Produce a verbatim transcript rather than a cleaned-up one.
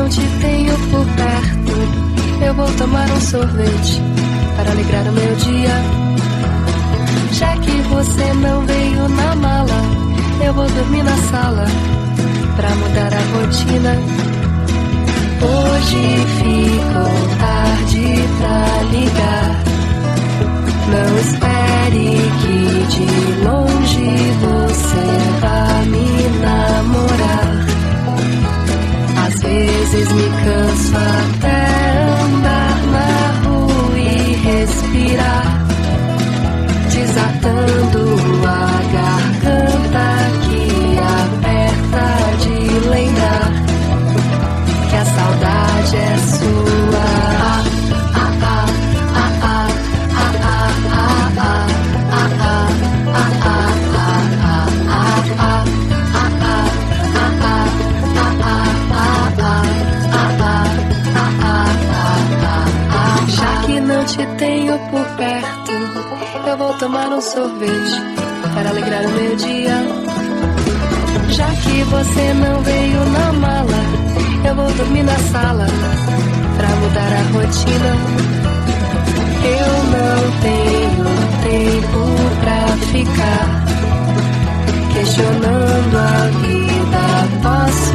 não te tenho por perto, eu vou tomar um sorvete para alegrar o meu dia. Já que você não veio na mala, eu vou dormir na sala pra mudar a rotina. Hoje ficou tarde pra ligar. Não espere que de longe você vá me namorar. Às vezes me canso até andar na rua e respirar, desatando a garganta que aperta de lembrar que a saudade é sua. Já que não te tenho por perto, eu vou tomar um sorvete para alegrar o meu dia. Já que você não veio na mala, eu vou dormir na sala pra mudar a rotina. Eu não tenho tempo pra ficar questionando a vida. Posso